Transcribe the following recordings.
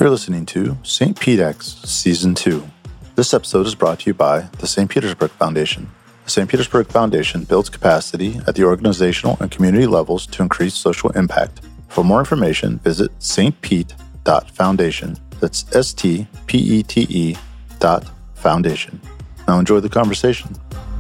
You're listening to St. PeteX Season 2. This episode is brought to you by the St. Petersburg Foundation. The St. Petersburg Foundation builds capacity at the organizational and community levels to increase social impact. For more information, visit stpete.foundation. That's stpete.foundation. Now enjoy the conversation.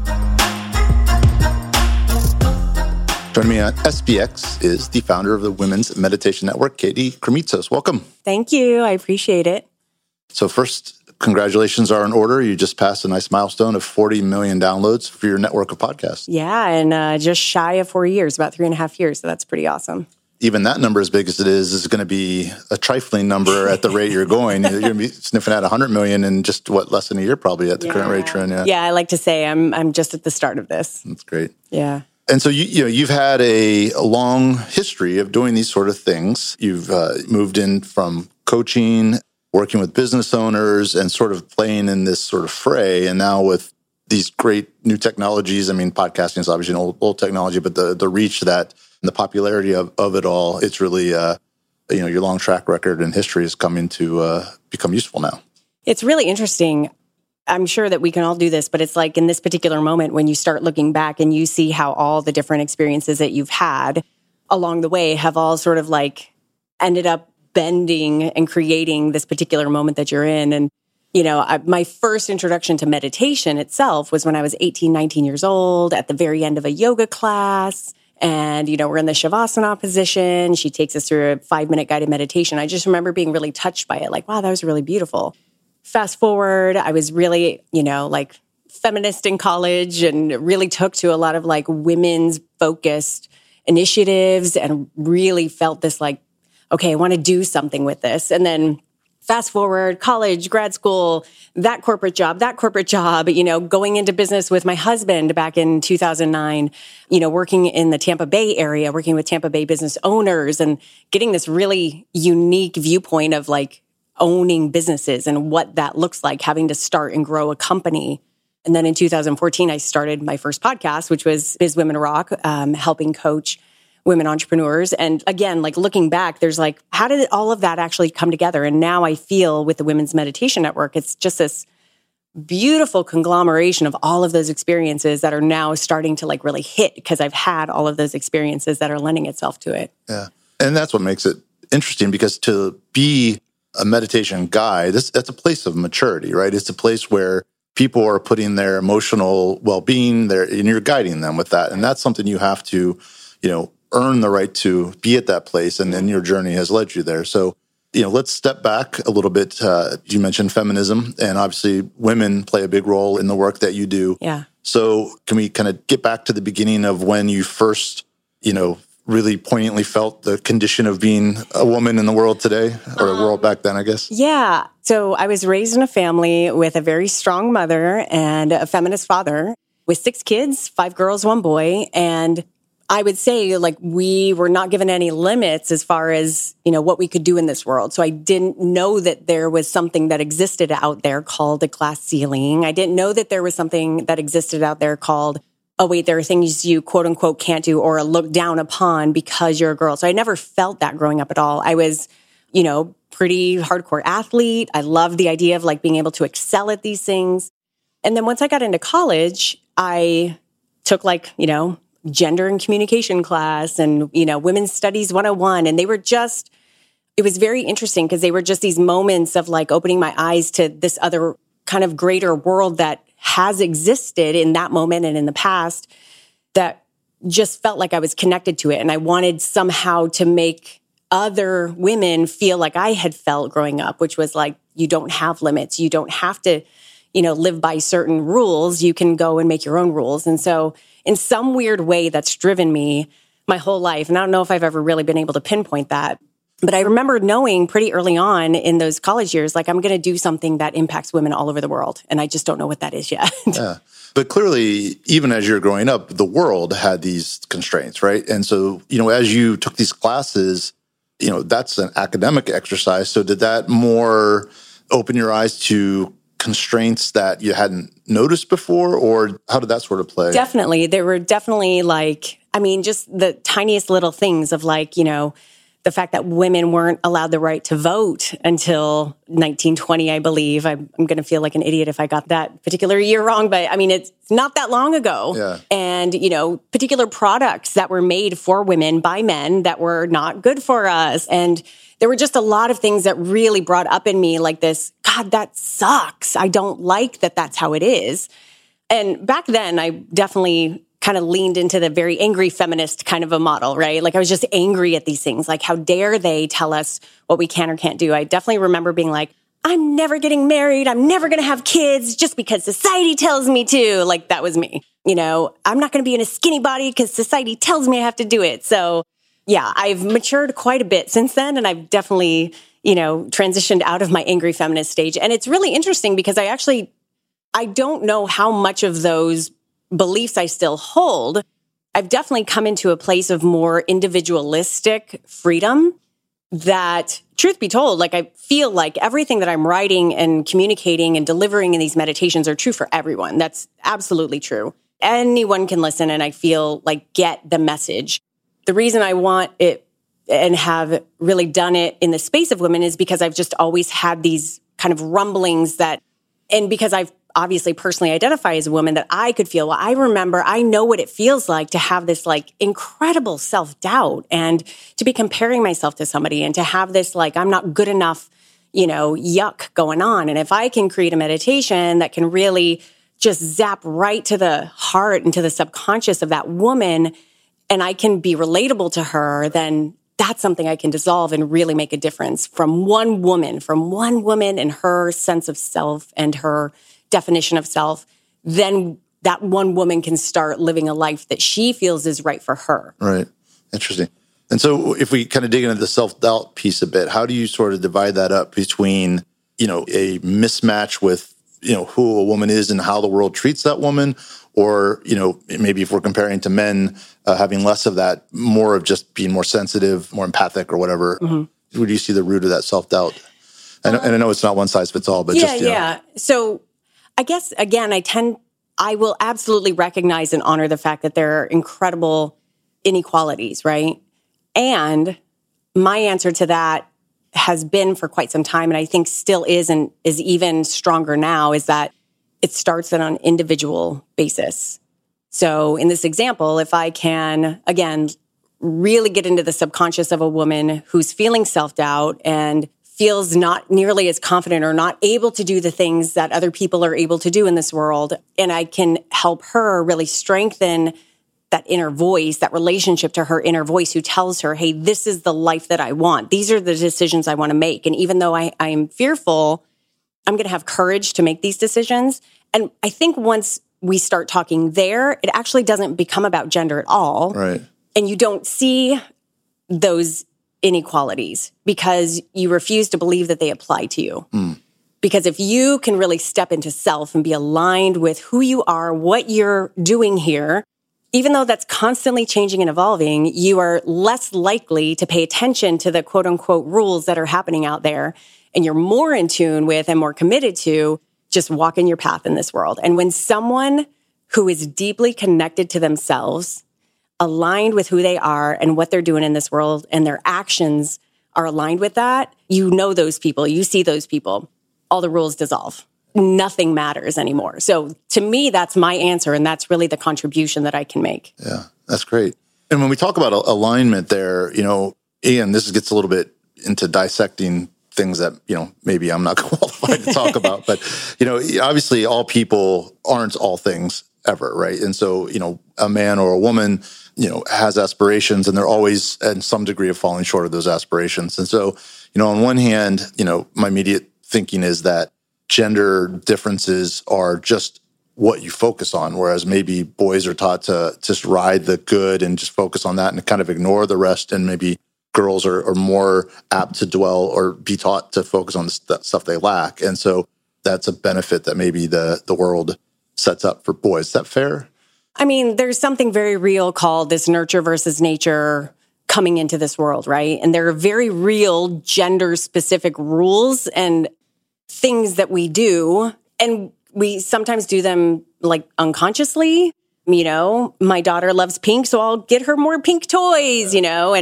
Joining me on SPX is the founder of the Women's Meditation Network, Katie Kremitzos. Welcome. Thank you. I appreciate it. So first, congratulations are in order. You just passed a nice milestone of 40 million downloads for your network of podcasts. Yeah, and just shy of 4 years, about 3.5 years. So that's pretty awesome. Even that number, as big as it is going to be a trifling number at the rate you're going. You're going to be sniffing at 100 million in just, less than a year probably at the current rate you're in. Yeah, I like to say I'm just at the start of this. That's great. Yeah. And so you've had a long history of doing these sort of things. You've moved in from coaching, working with business owners, and sort of playing in this sort of fray. And now with these great new technologies, I mean, podcasting is obviously an old technology, but the reach that and the popularity of it all, it's really, your long track record and history is coming to become useful now. It's really interesting. I'm sure that we can all do this, but it's like in this particular moment when you start looking back and you see how all the different experiences that you've had along the way have all sort of like ended up bending and creating this particular moment that you're in. And, my first introduction to meditation itself was when I was 18, 19 years old at the very end of a yoga class. And, we're in the Shavasana position. She takes us through a 5-minute guided meditation. I just remember being really touched by it. Like, wow, that was really beautiful. Fast forward, I was really, feminist in college and really took to a lot of like women's focused initiatives and really felt this like, okay, I want to do something with this. And then fast forward, college, grad school, that corporate job, going into business with my husband back in 2009, working in the Tampa Bay area, working with Tampa Bay business owners and getting this really unique viewpoint of like owning businesses and what that looks like, having to start and grow a company. And then in 2014, I started my first podcast, which was Biz Women Rock, helping coach women entrepreneurs. And again, like looking back, there's like, how did all of that actually come together? And now I feel with the Women's Meditation Network, it's just this beautiful conglomeration of all of those experiences that are now starting to like really hit because I've had all of those experiences that are lending itself to it. Yeah. And that's what makes it interesting because to be a meditation guide, that's a place of maturity, right? It's a place where people are putting their emotional well-being there, and you're guiding them with that. And that's something you have to, earn the right to be at that place. And then your journey has led you there. So, let's step back a little bit. You mentioned feminism, and obviously women play a big role in the work that you do. Yeah. So can we kind of get back to the beginning of when you first, really poignantly felt the condition of being a woman in the world today, or a world back then, I guess? Yeah. So I was raised in a family with a very strong mother and a feminist father with 6 kids, 5 girls, 1 boy. And I would say like we were not given any limits as far as, what we could do in this world. So I didn't know that there was something that existed out there called a glass ceiling. I didn't know that there was something that existed out there called, oh, wait, there are things you quote unquote can't do or look down upon because you're a girl. So I never felt that growing up at all. I was, pretty hardcore athlete. I loved the idea of like being able to excel at these things. And then once I got into college, I took like, gender and communication class and, women's studies 101. And it was very interesting because they were just these moments of like opening my eyes to this other kind of greater world that has existed in that moment and in the past that just felt like I was connected to it. And I wanted somehow to make other women feel like I had felt growing up, which was like, you don't have limits. You don't have to, live by certain rules. You can go and make your own rules. And so in some weird way, that's driven me my whole life. And I don't know if I've ever really been able to pinpoint that. But I remember knowing pretty early on in those college years, like I'm going to do something that impacts women all over the world. And I just don't know what that is yet. Yeah. But clearly, even as you're growing up, the world had these constraints, right? And so, as you took these classes, that's an academic exercise. So did that more open your eyes to constraints that you hadn't noticed before, or how did that sort of play? Definitely. There were definitely just the tiniest little things of like, the the fact that women weren't allowed the right to vote until 1920, I believe. I'm going to feel like an idiot if I got that particular year wrong, but I mean, it's not that long ago. Yeah. And, particular products that were made for women by men that were not good for us. And there were just a lot of things that really brought up in me like this, God, that sucks. I don't like that that's how it is. And back then, I definitely kind of leaned into the very angry feminist kind of a model, right? Like I was just angry at these things. Like, how dare they tell us what we can or can't do? I definitely remember being like, I'm never getting married. I'm never going to have kids just because society tells me to. Like, that was me. I'm not going to be in a skinny body because society tells me I have to do it. So yeah, I've matured quite a bit since then. And I've definitely, transitioned out of my angry feminist stage. And it's really interesting because I don't know how much of those beliefs I still hold. I've definitely come into a place of more individualistic freedom that, truth be told, like I feel like everything that I'm writing and communicating and delivering in these meditations are true for everyone. That's absolutely true. Anyone can listen and I feel like get the message. The reason I want it and have really done it in the space of women is because I've just always had these kind of rumblings and because I've obviously personally identify as a woman, that I could feel, well, I know what it feels like to have this like incredible self-doubt and to be comparing myself to somebody and to have this like, I'm not good enough, yuck going on. And if I can create a meditation that can really just zap right to the heart and to the subconscious of that woman, and I can be relatable to her, then that's something I can dissolve and really make a difference from one woman and her sense of self and her definition of self. Then that one woman can start living a life that she feels is right for her. Right. Interesting. And so if we kind of dig into the self-doubt piece a bit, how do you sort of divide that up between, a mismatch with, who a woman is and how the world treats that woman? Or, maybe if we're comparing to men, having less of that, more of just being more sensitive, more empathic or whatever, where do you see the root of that self-doubt? And I know it's not one size fits all, but Yeah. So I guess, again, I will absolutely recognize and honor the fact that there are incredible inequalities, right? And my answer to that has been for quite some time, and I think still is and is even stronger now, is that it starts on an individual basis. So in this example, if I can, again, really get into the subconscious of a woman who's feeling self-doubt and feels not nearly as confident or not able to do the things that other people are able to do in this world, and I can help her really strengthen that inner voice, that relationship to her inner voice who tells her, hey, this is the life that I want. These are the decisions I want to make. And even though I am fearful, I'm going to have courage to make these decisions. And I think once we start talking there, it actually doesn't become about gender at all. Right. And you don't see those inequalities because you refuse to believe that they apply to you. Because if you can really step into self and be aligned with who you are, what you're doing here, even though that's constantly changing and evolving, you are less likely to pay attention to the quote unquote rules that are happening out there. And you're more in tune with and more committed to just walking your path in this world. And when someone who is deeply connected to themselves, aligned with who they are and what they're doing in this world, and their actions are aligned with that, you know those people, you see those people, all the rules dissolve. Nothing matters anymore. So to me, that's my answer. And that's really the contribution that I can make. Yeah, that's great. And when we talk about alignment there, Ian, this gets a little bit into dissecting things that, maybe I'm not qualified to talk about. But, obviously all people aren't all things ever, right? And so, a man or a woman, has aspirations and they're always in some degree of falling short of those aspirations. And so, on one hand, my immediate thinking is that gender differences are just what you focus on, whereas maybe boys are taught to just ride the good and just focus on that and kind of ignore the rest, and maybe girls are more apt to dwell or be taught to focus on the stuff they lack. And so that's a benefit that maybe the world sets up for boys. Is that fair? I mean, there's something very real called this nurture versus nature coming into this world, right? And there are very real gender-specific rules and things that we do, and we sometimes do them like unconsciously. My daughter loves pink, so I'll get her more pink toys, and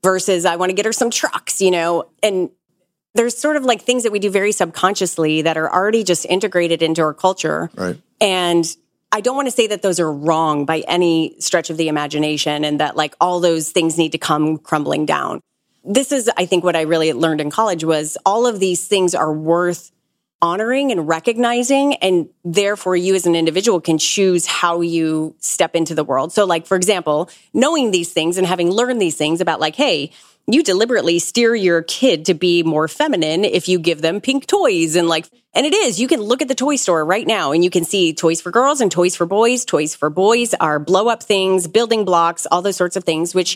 versus I want to get her some trucks, and there's sort of like things that we do very subconsciously that are already just integrated into our culture. Right. And I don't want to say that those are wrong by any stretch of the imagination and that like all those things need to come crumbling down. This is, I think, what I really learned in college was all of these things are worth honoring and recognizing. And therefore, you as an individual can choose how you step into the world. So like, for example, knowing these things and having learned these things about like, hey, you deliberately steer your kid to be more feminine if you give them pink toys. And it is, you can look at the toy store right now and you can see toys for girls and toys for boys. Toys for boys are blow up things, building blocks, all those sorts of things, which,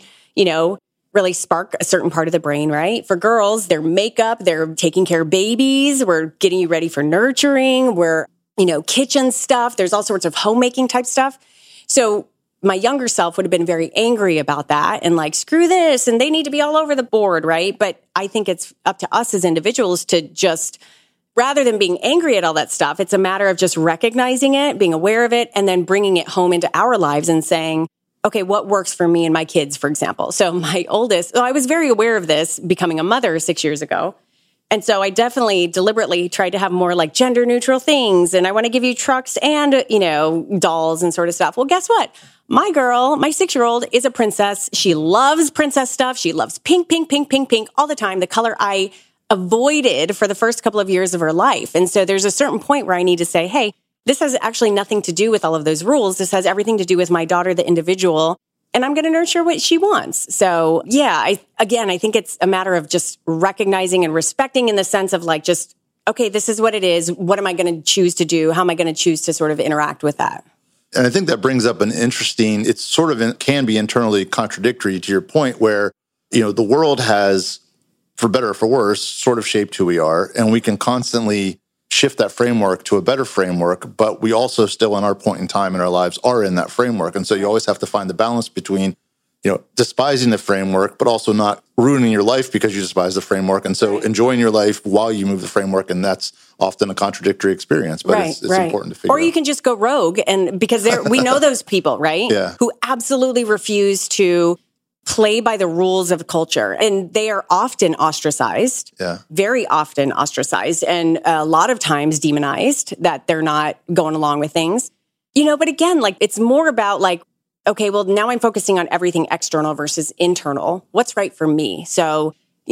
really spark a certain part of the brain, right? For girls, their makeup, they're taking care of babies. We're getting you ready for nurturing. We're, kitchen stuff. There's all sorts of homemaking type stuff. So my younger self would have been very angry about that and like, screw this. And they need to be all over the board, right? But I think it's up to us as individuals to just, rather than being angry at all that stuff, it's a matter of just recognizing it, being aware of it, and then bringing it home into our lives and saying, okay, what works for me and my kids, for example. So my oldest, I was very aware of this becoming a mother 6 years ago. And so I definitely deliberately tried to have more like gender neutral things. And I want to give you trucks and, dolls and sort of stuff. Well, guess what? My girl, my 6-year-old is a princess. She loves princess stuff. She loves pink, pink, pink, pink, pink all the time. The color I avoided for the first couple of years of her life. And so there's a certain point where I need to say, hey, this has actually nothing to do with all of those rules. This has everything to do with my daughter, the individual, and I'm going to nurture what she wants. So yeah, I think it's a matter of just recognizing and respecting in the sense of like, just, okay, this is what it is. What am I going to choose to do? How am I going to choose to sort of interact with that? And I think that brings up an interesting, it's sort of can be internally contradictory to your point where, the world has, for better or for worse, sort of shaped who we are. And we can constantly shift that framework to a better framework, but we also still in our point in time in our lives are in that framework. And so you always have to find the balance between, despising the framework, but also not ruining your life because you despise the framework. And so enjoying your life while you move the framework. And that's often a contradictory experience, but it's important to figure out. Or you can just go rogue and because we know those people, right? Yeah. Who absolutely refuse to play by the rules of culture. And they are often ostracized, very often ostracized, and a lot of times demonized that they're not going along with things. But again, like it's more about like, okay, well, now I'm focusing on everything external versus internal. What's right for me? So,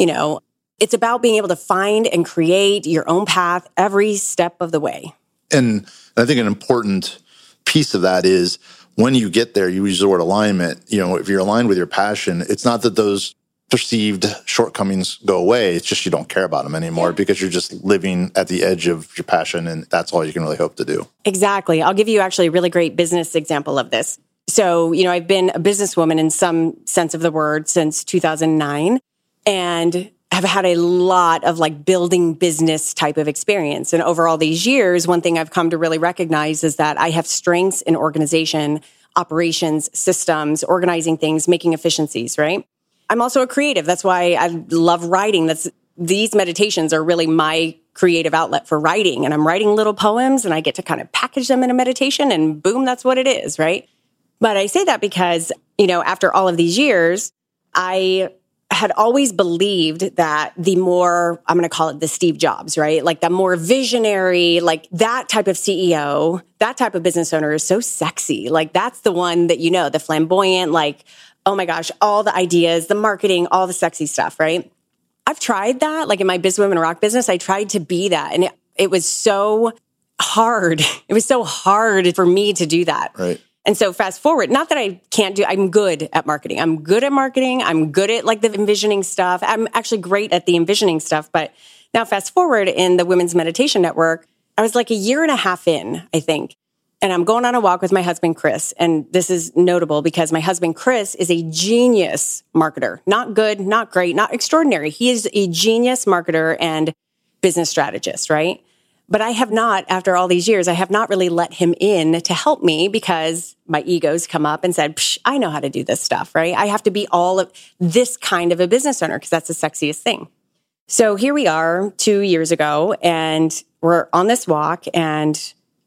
it's about being able to find and create your own path every step of the way. And I think an important piece of that is when you get there, you use the word alignment. If you're aligned with your passion, it's not that those perceived shortcomings go away. It's just you don't care about them anymore because you're just living at the edge of your passion, and that's all you can really hope to do. Exactly. I'll give you actually a really great business example of this. So, I've been a businesswoman in some sense of the word since 2009 and have had a lot of like building business type of experience. And over all these years, one thing I've come to really recognize is that I have strengths in organization, operations, systems, organizing things, making efficiencies, right? I'm also a creative. That's why I love writing. These meditations are really my creative outlet for writing. And I'm writing little poems and I get to kind of package them in a meditation and boom, that's what it is, right? But I say that because, after all of these years, I had always believed that the more, I'm going to call it the Steve Jobs, right? Like the more visionary, like that type of CEO, that type of business owner is so sexy. Like that's the one that, the flamboyant, like, oh my gosh, all the ideas, the marketing, all the sexy stuff, right? I've tried that. Like in my Biz Women Rock business, I tried to be that. And it was so hard. It was so hard for me to do that. Right. And so fast forward, not that I can't I'm good at marketing. I'm good at marketing. I'm good at like the envisioning stuff. I'm actually great at the envisioning stuff. But now fast forward in the Women's Meditation Network, I was like a year and a half in, I think. And I'm going on a walk with my husband, Chris. And this is notable because my husband, Chris, is a genius marketer. Not good, not great, not extraordinary. He is a genius marketer and business strategist, right? But I have not, after all these years, I have not really let him in to help me because my egos come up and said, I know how to do this stuff, right? I have to be all of this kind of a business owner because that's the sexiest thing. So here we are 2 years ago and we're on this walk and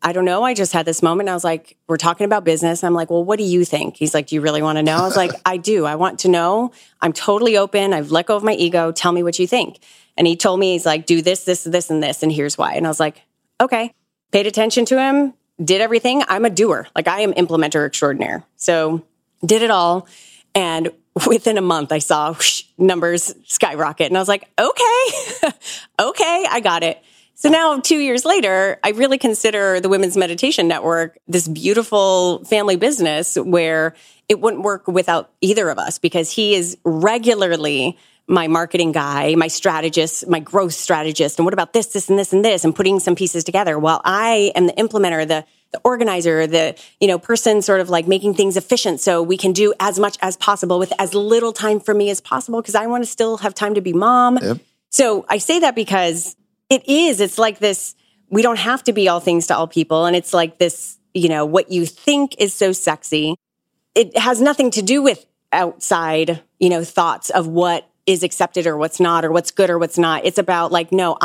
I don't know. I just had this moment. I was like, we're talking about business. I'm like, well, what do you think? He's like, do you really want to know? I was like, I do. I want to know. I'm totally open. I've let go of my ego. Tell me what you think. And he told me, he's like, do this, this, this, and this. And here's why. And I was like, okay. Paid attention to him, did everything. I'm a doer. Like I am implementer extraordinaire. So did it all. And within a month, I saw numbers skyrocket. And I was like, okay, okay, I got it. So now 2 years later, I really consider the Women's Meditation Network this beautiful family business where it wouldn't work without either of us, because he is regularly my marketing guy, my strategist, my growth strategist. And what about this, this, and this, and this, and putting some pieces together, while I am the implementer, the organizer, the, person sort of like making things efficient so we can do as much as possible with as little time for me as possible, because I want to still have time to be mom. Yep. So I say that because it's like this, we don't have to be all things to all people. And it's like this, what you think is so sexy. It has nothing to do with outside, thoughts of what is accepted or what's not, or what's good or what's not. It's about like, no,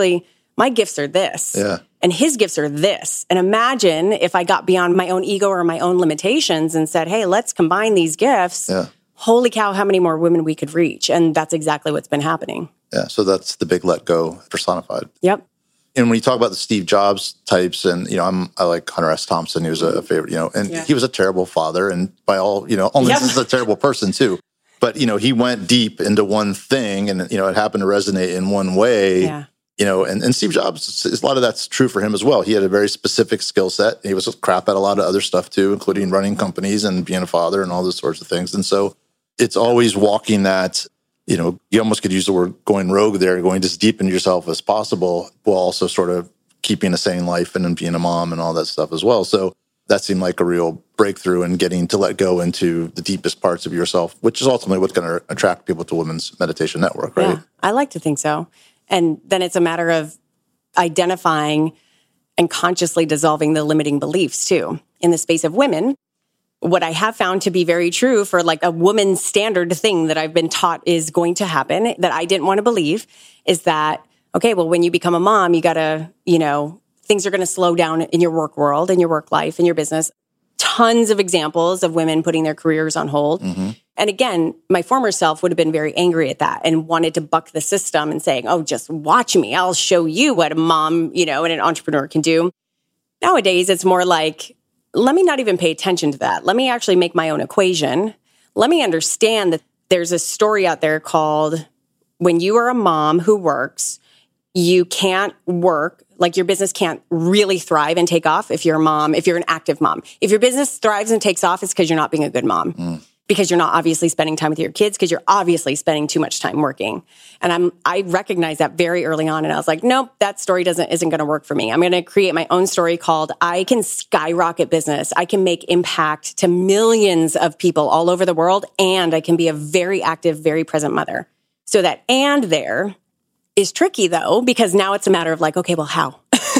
my gifts are this. Yeah. And his gifts are this. And imagine if I got beyond my own ego or my own limitations and said, hey, let's combine these gifts. Yeah. Holy cow, how many more women we could reach. And that's exactly what's been happening. Yeah. So that's the big let go personified. Yep. And when you talk about the Steve Jobs types, and I like Hunter S. Thompson. He was a favorite, and he was a terrible father, and by all this is a terrible person too. But he went deep into one thing, and it happened to resonate in one way. Yeah. And Steve Jobs, a lot of that's true for him as well. He had a very specific skill set. He was crap at a lot of other stuff too, including running companies and being a father and all those sorts of things. And so it's always walking that. You almost could use the word going rogue there, going as deep into yourself as possible, while also sort of keeping a sane life and being a mom and all that stuff as well. So that seemed like a real breakthrough in getting to let go into the deepest parts of yourself, which is ultimately what's going to attract people to Women's Meditation Network, right? Yeah, I like to think so. And then it's a matter of identifying and consciously dissolving the limiting beliefs too. In the space of women, what I have found to be very true for like a woman's standard thing that I've been taught is going to happen that I didn't want to believe is that, okay, well, when you become a mom, you got to, things are going to slow down in your work world, in your work life, in your business. Tons of examples of women putting their careers on hold. Mm-hmm. And again, my former self would have been very angry at that and wanted to buck the system and saying, oh, just watch me. I'll show you what a mom, and an entrepreneur can do. Nowadays, it's more like, let me not even pay attention to that. Let me actually make my own equation. Let me understand that there's a story out there called when you are a mom who works, you can't work, like your business can't really thrive and take off if you're a mom, if you're an active mom. If your business thrives and takes off, it's because you're not being a good mom. Because you're not obviously spending time with your kids, because you're obviously spending too much time working. And I recognized that very early on. And I was like, nope, that story isn't going to work for me. I'm going to create my own story called I can skyrocket business. I can make impact to millions of people all over the world. And I can be a very active, very present mother. So that and there is tricky though, because now it's a matter of like, okay, well, how?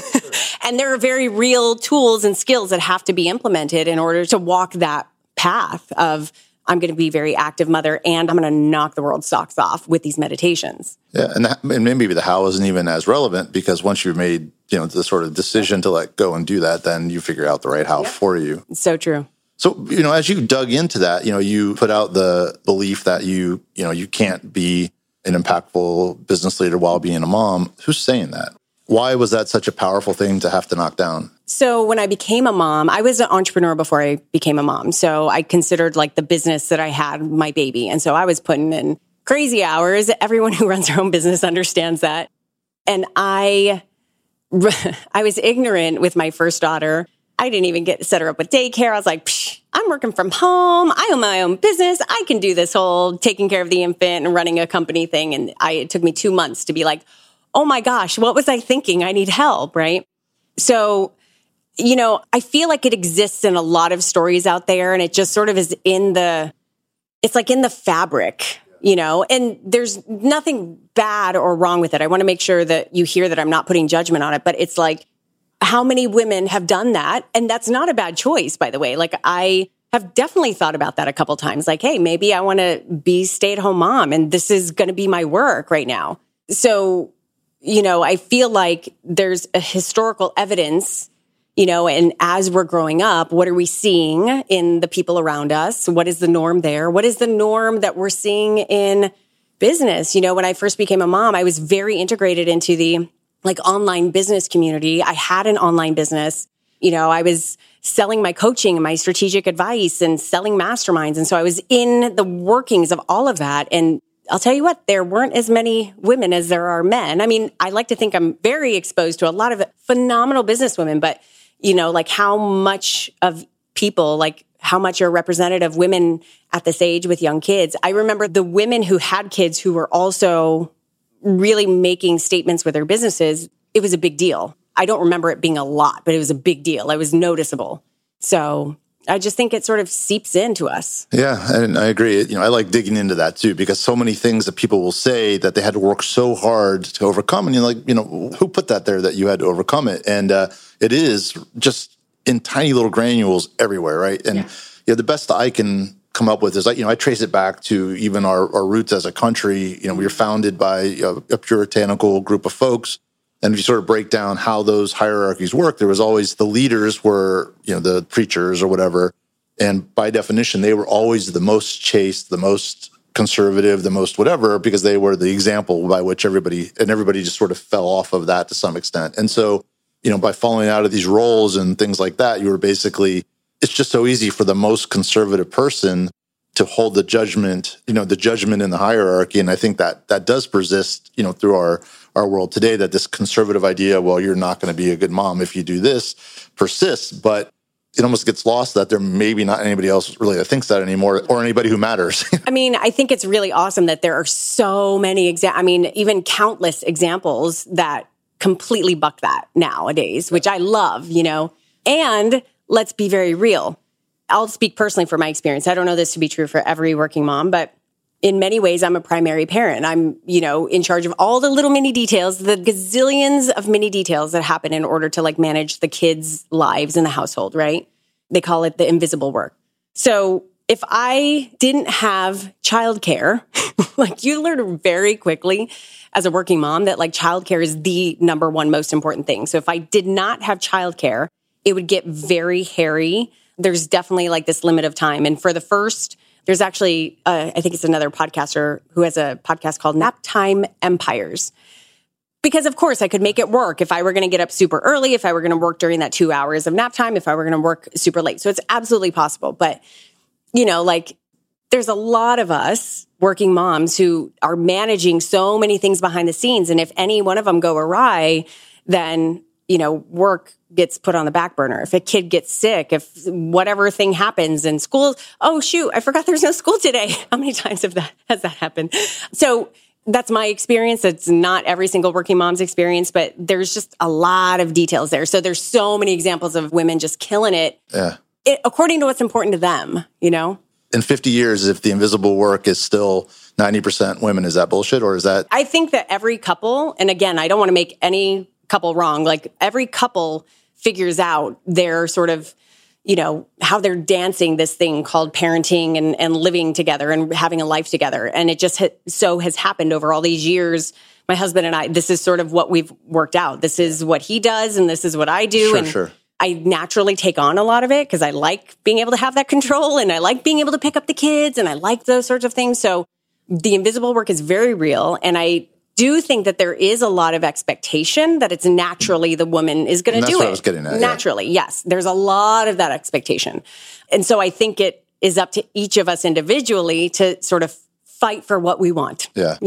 And there are very real tools and skills that have to be implemented in order to walk that path of I'm going to be a very active mother and I'm going to knock the world's socks off with these meditations. Yeah. And maybe the how isn't even as relevant because once you've made, the sort of decision to let go and do that, then you figure out the right how for you. So true. So, as you dug into that, you put out the belief that you can't be an impactful business leader while being a mom. Who's saying that? Why was that such a powerful thing to have to knock down? So when I became a mom, I was an entrepreneur before I became a mom. So I considered like the business that I had my baby. And so I was putting in crazy hours. Everyone who runs their own business understands that. And I was ignorant with my first daughter. I didn't even set her up with daycare. I was like, I'm working from home. I own my own business. I can do this whole taking care of the infant and running a company thing. And it took me 2 months to be like, oh my gosh, what was I thinking? I need help, right? So, I feel like it exists in a lot of stories out there and it just sort of is it's like in the fabric, and there's nothing bad or wrong with it. I want to make sure that you hear that I'm not putting judgment on it, but it's like how many women have done that? And that's not a bad choice, by the way. Like I have definitely thought about that a couple times. Like, hey, maybe I want to be stay-at-home mom and this is going to be my work right now. So, I feel like there's a historical evidence And as we're growing up, what are we seeing in the people around us? What is the norm there? What is the norm that we're seeing in business? When I first became a mom, I was very integrated into the online business community. I had an online business. I was selling my coaching and my strategic advice and selling masterminds. And so I was in the workings of all of that. And I'll tell you what, there weren't as many women as there are men. I mean, I like to think I'm very exposed to a lot of phenomenal businesswomen, but how much of people, how much are representative women at this age with young kids. I remember the women who had kids who were also really making statements with their businesses. It was a big deal. I don't remember it being a lot, but it was a big deal. It was noticeable. So I just think it sort of seeps into us. Yeah, and I agree. I like digging into that too, because so many things that people will say that they had to work so hard to overcome. And you're like, who put that there that you had to overcome it? And it is just in tiny little granules everywhere, right? And the best I can come up with is, I trace it back to even our roots as a country. We were founded by a puritanical group of folks. And if you sort of break down how those hierarchies work, there was always the leaders were, the preachers or whatever. And by definition, they were always the most chaste, the most conservative, the most whatever, because they were the example by which everybody just sort of fell off of that to some extent. And so, by falling out of these roles and things like that, you were basically, it's just so easy for the most conservative person to hold the judgment in the hierarchy. And I think that does persist, through our world today, that this conservative idea, well, you're not going to be a good mom if you do this, persists. But it almost gets lost that there may be not anybody else really that thinks that anymore, or anybody who matters. I mean, I think it's really awesome that there are so many even countless examples that completely buck that nowadays, which I love, And let's be very real. I'll speak personally for my experience. I don't know this to be true for every working mom, but in many ways, I'm a primary parent. I'm, in charge of all the little mini details, the gazillions of mini details that happen in order to manage the kids' lives in the household, right? They call it the invisible work. So if I didn't have childcare, you learn very quickly as a working mom that childcare is the number one most important thing. So if I did not have childcare, it would get very hairy. There's definitely this limit of time. And for the first, there's actually, I think it's another podcaster who has a podcast called Nap Time Empires. Because of course I could make it work if I were going to get up super early, if I were going to work during that 2 hours of nap time, if I were going to work super late. So it's absolutely possible. But, there's a lot of us working moms who are managing so many things behind the scenes. And if any one of them go awry, then, work gets put on the back burner. If a kid gets sick, if whatever thing happens in school, oh shoot, I forgot there's no school today. How many times has that happened? So that's my experience. It's not every single working mom's experience, but there's just a lot of details there. So there's so many examples of women just killing it, according to what's important to them, In 50 years, if the invisible work is still 90% women, is that bullshit, or is that? I think that every couple, and again, I don't want to make any couple wrong, every couple figures out their sort of, how they're dancing this thing called parenting and living together and having a life together. And it just has happened over all these years. My husband and I, this is sort of what we've worked out. This is what he does and this is what I do. Sure. I naturally take on a lot of it because I like being able to have that control and I like being able to pick up the kids and I like those sorts of things. So the invisible work is very real. And I do think that there is a lot of expectation that it's naturally the woman is going to do it. That's what I was getting at. Naturally, yes. There's a lot of that expectation. And so I think it is up to each of us individually to sort of fight for what we want,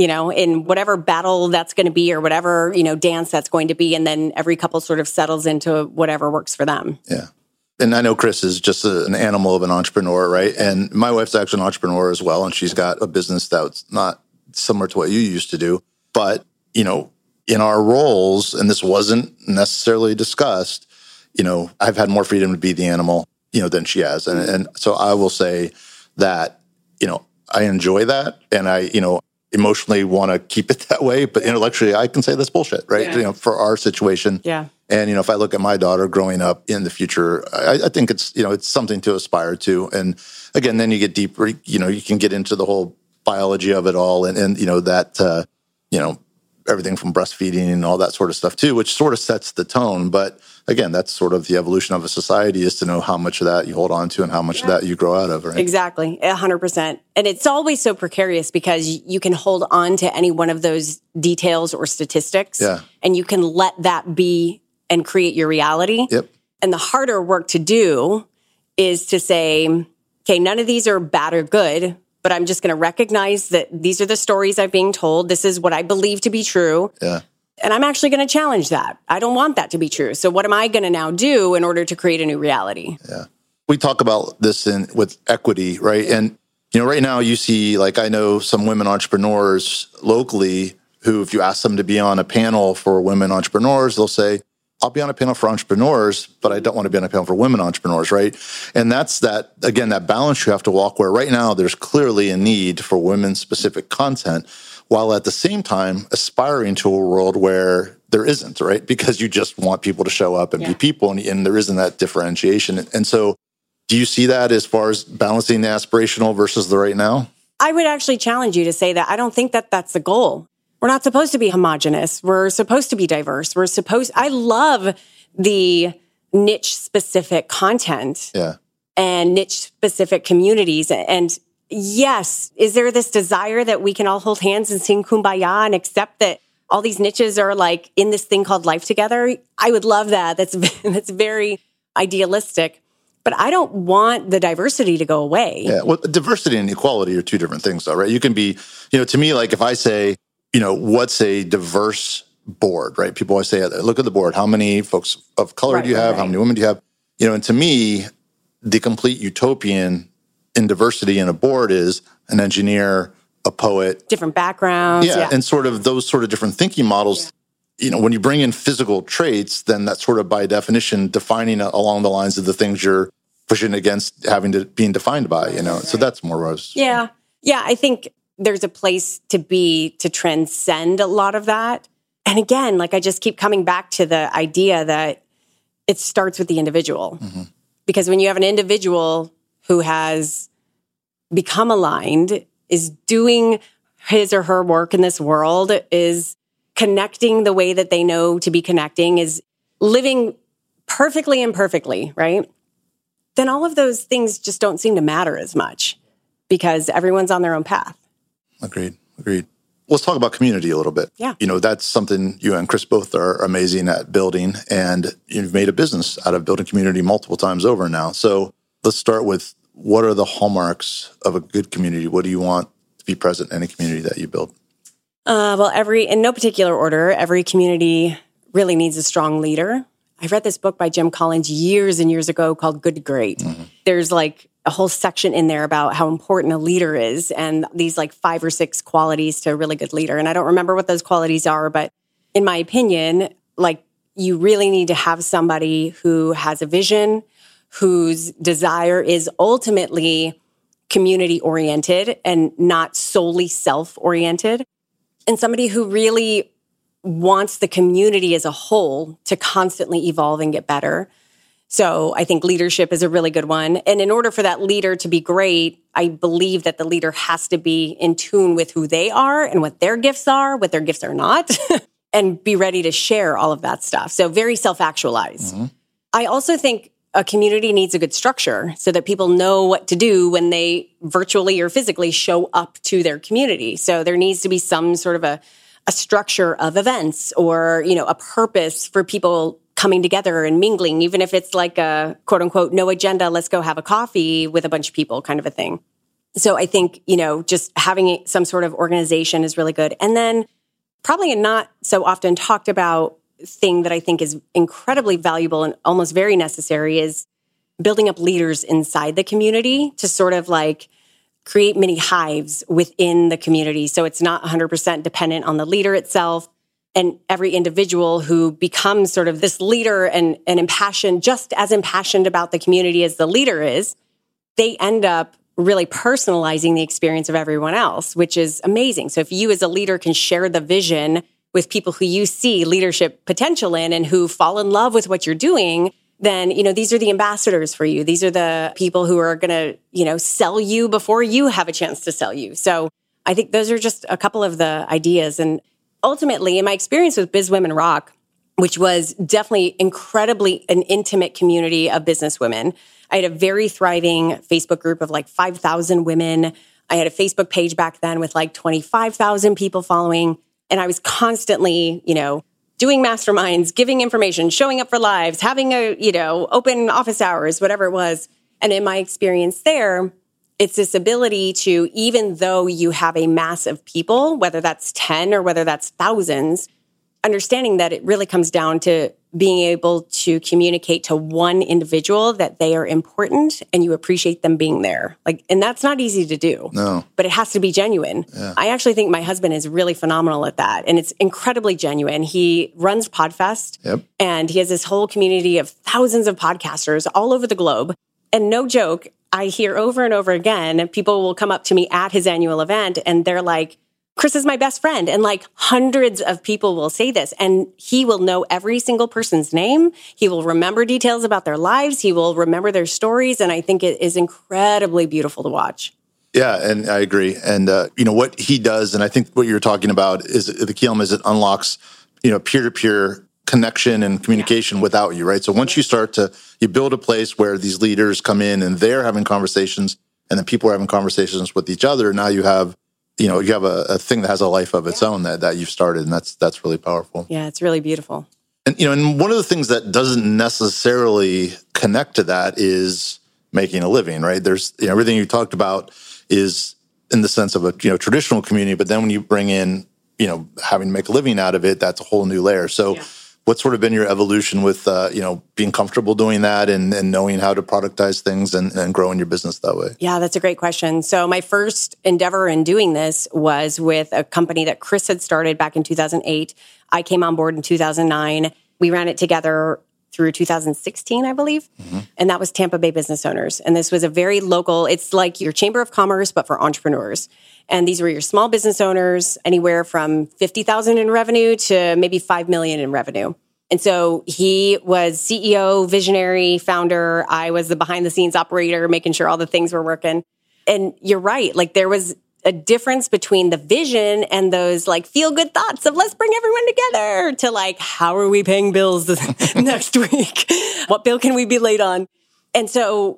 in whatever battle that's going to be or whatever, dance that's going to be. And then every couple sort of settles into whatever works for them. Yeah. And I know Chris is just an animal of an entrepreneur, right? And my wife's actually an entrepreneur as well. And she's got a business that's not similar to what you used to do. But, in our roles, and this wasn't necessarily discussed, I've had more freedom to be the animal, than she has. And so I will say that, I enjoy that. And I, emotionally want to keep it that way. But intellectually, I can say that's bullshit, right? Yeah. For our situation. Yeah. And, if I look at my daughter growing up in the future, I think it's, it's something to aspire to. And again, then you get deeper, you can get into the whole biology of it all and that, everything from breastfeeding and all that sort of stuff too, which sort of sets the tone. But again, that's sort of the evolution of a society, is to know how much of that you hold on to and how much of that you grow out of, right? Exactly. 100%. And it's always so precarious because you can hold on to any one of those details or statistics and you can let that be and create your reality. Yep. And the harder work to do is to say, okay, none of these are bad or good, but I'm just going to recognize that these are the stories I'm being told. This is what I believe to be true. Yeah. And I'm actually going to challenge that. I don't want that to be true. So what am I going to now do in order to create a new reality? Yeah. We talk about this with equity, right? And, right now you see, like, I know some women entrepreneurs locally who, if you ask them to be on a panel for women entrepreneurs, they'll say, I'll be on a panel for entrepreneurs, but I don't want to be on a panel for women entrepreneurs, right? And that's that balance you have to walk, where right now there's clearly a need for women-specific content, while at the same time aspiring to a world where there isn't, right? Because you just want people to show up and be people, and there isn't that differentiation. And so do you see that as far as balancing the aspirational versus the right now? I would actually challenge you to say that I don't think that that's the goal. We're not supposed to be homogenous. We're supposed to be diverse. I love the niche-specific content and niche-specific communities. And yes, is there this desire that we can all hold hands and sing Kumbaya and accept that all these niches are like in this thing called life together? I would love that. That's very idealistic. But I don't want the diversity to go away. Yeah, well, diversity and equality are two different things, though, right? You can be, to me, like if I say, what's a diverse board, right? People always say, look at the board. How many folks of color do you have? Right. How many women do you have? And to me, the complete utopian in diversity in a board is an engineer, a poet. Different backgrounds. Yeah, and sort of those sort of different thinking models. Yeah. When you bring in physical traits, then that's sort of by definition defining along the lines of the things you're pushing against being defined by, So that's more rose. Yeah. Yeah, I think there's a place to transcend a lot of that. And again, like I just keep coming back to the idea that it starts with the individual. Mm-hmm. Because when you have an individual who has become aligned, is doing his or her work in this world, is connecting the way that they know to be connecting, is living perfectly and imperfectly, right? Then all of those things just don't seem to matter as much because everyone's on their own path. Agreed. Let's talk about community a little bit. Yeah. That's something you and Chris both are amazing at building, and you've made a business out of building community multiple times over now. So let's start with, what are the hallmarks of a good community? What do you want to be present in any community that you build? Well, in no particular order, every community really needs a strong leader. I read this book by Jim Collins years and years ago called Good to Great. Mm-hmm. There's like a whole section in there about how important a leader is and these like 5 or 6 qualities to a really good leader. And I don't remember what those qualities are, but in my opinion, like you really need to have somebody who has a vision, whose desire is ultimately community oriented and not solely self oriented, and somebody who really wants the community as a whole to constantly evolve and get better. So I think leadership is a really good one. And in order for that leader to be great, I believe that the leader has to be in tune with who they are and what their gifts are, what their gifts are not, and be ready to share all of that stuff. So very self-actualized. Mm-hmm. I also think a community needs a good structure so that people know what to do when they virtually or physically show up to their community. So there needs to be some sort of a structure of events or, a purpose for people coming together and mingling, even if it's like a quote unquote, no agenda, let's go have a coffee with a bunch of people kind of a thing. So I think, just having some sort of organization is really good. And then probably a not so often talked about thing that I think is incredibly valuable and almost very necessary is building up leaders inside the community to sort of like create mini hives within the community. So it's not 100% dependent on the leader itself. And every individual who becomes sort of this leader and impassioned, just as impassioned about the community as the leader is, they end up really personalizing the experience of everyone else, which is amazing. So if you as a leader can share the vision with people who you see leadership potential in and who fall in love with what you're doing, then, these are the ambassadors for you. These are the people who are going to, sell you before you have a chance to sell you. So I think those are just a couple of the ideas. And ultimately, in my experience with Biz Women Rock, which was definitely incredibly an intimate community of businesswomen. I had a very thriving Facebook group of like 5,000 women. I had a Facebook page back then with like 25,000 people following. And I was constantly, doing masterminds, giving information, showing up for lives, having open office hours, whatever it was. And in my experience there, it's this ability to, even though you have a mass of people, whether that's 10 or whether that's thousands, understanding that it really comes down to being able to communicate to one individual that they are important and you appreciate them being there. And that's not easy to do. No. But it has to be genuine. Yeah. I actually think my husband is really phenomenal at that. And it's incredibly genuine. He runs Podfest. Yep. And he has this whole community of thousands of podcasters all over the globe. And no joke, I hear over and over again, people will come up to me at his annual event and they're like, Chris is my best friend. And like hundreds of people will say this, and he will know every single person's name. He will remember details about their lives. He will remember their stories. And I think it is incredibly beautiful to watch. Yeah, and I agree. And, what he does, and I think what you're talking about is the key element is it unlocks, peer-to-peer connection and communication without you, right? So once you build a place where these leaders come in and they're having conversations and then people are having conversations with each other, now you have a thing that has a life of its own that you've started, and that's really powerful. Yeah, it's really beautiful. And and one of the things that doesn't necessarily connect to that is making a living, right? There's everything you talked about is in the sense of a traditional community, but then when you bring in having to make a living out of it, that's a whole new layer. So. Yeah. What's sort of been your evolution with, being comfortable doing that and knowing how to productize things and growing your business that way? Yeah, that's a great question. So my first endeavor in doing this was with a company that Chris had started back in 2008. I came on board in 2009. We ran it together through 2016, I believe. Mm-hmm. And that was Tampa Bay Business Owners. And this was a very local, it's like your Chamber of Commerce, but for entrepreneurs. And these were your small business owners, anywhere from 50,000 in revenue to maybe 5 million in revenue. And so he was CEO, visionary, founder. I was the behind the scenes operator, making sure all the things were working. And you're right. There was a difference between the vision and those feel good thoughts of let's bring everyone together to how are we paying bills next week? What bill can we be late on? And so,